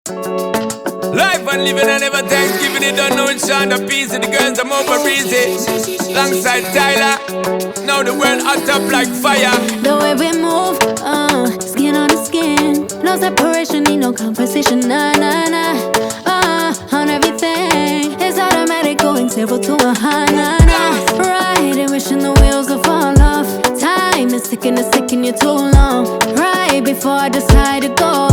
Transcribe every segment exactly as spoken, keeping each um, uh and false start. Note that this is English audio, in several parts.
Life and living and never Thanksgiving. It don't know it's Shonda Peace. The girls I'm over easy. Alongside Tyler. Now the world hot up like fire. The way we move, uh, skin on the skin. No separation, need no composition. Nah, nah, nah. Uh, on everything. It's automatic going zero to a high. Nah, nah. Riding, wishing the wheels will fall off. Time is ticking, it's taking you too long. Right before I decide to go.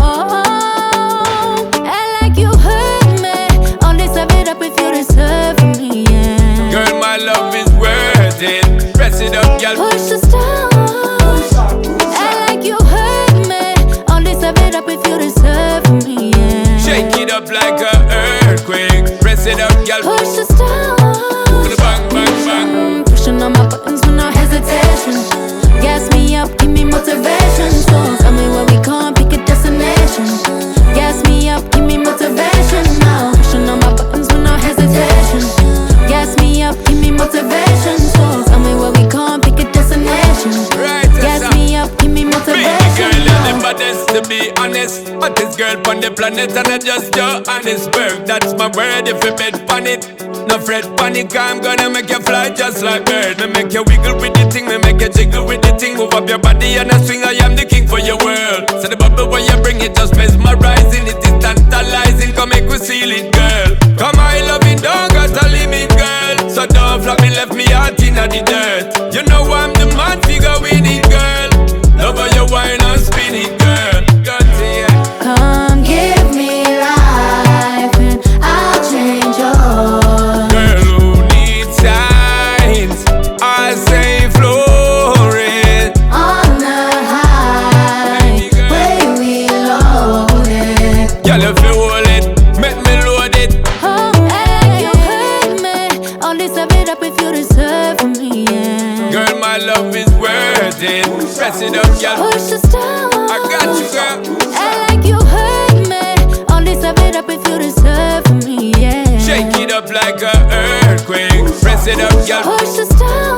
Girl, my love is worth it. Press it up, girl. Push the stars. Act like you hurt me. All this I it up if you deserve me, yeah. Shake it up like a earthquake. Press it up, girl. Push the stars. Bang, bang, bang. Pushing on my buttons with no hesitation. Gas me up, give me motivation. So tell me where we going, pick a destination. Gas me up, give me motivation now. Pushing on my buttons with no hesitation. Gas me up, give me motivation. So tell me where we going, pick a destination. Right, gas me up, give me motivation. Baby girl, you're the baddest, to be honest. Baddest girl on the planet, and I just your honest work. That's my word, if you bet on it. No fret, panic, I'm gonna make you fly just like bird. Me make you wiggle with the thing, me make you jiggle with the thing. Move up your body and I swing, I am the king for your world. So the bubble when you bring it just mesmerizing. It is tantalizing, come make we seal it, girl. Come I love it, don't got a limit, girl. So don't flop me, left me out in the dirt. You know I'm the man figure with it, girl. Love how you wine and spin it, girl. Got it, yeah. Come give me life and I'll change your heart. Girl who needs signs, I say flourish. On the high, way we loaded. Girl if you hold it, make me load it. Oh, hey, you hurt me. All this I it up if you deserve me, yeah. Girl, my love is worth it. Press it up, girl. Push the stars. I got you, girl. Act like you hurt me. All this I it up if you deserve me, yeah. Shake it up like a earthquake. Press it up, girl. Push the stars.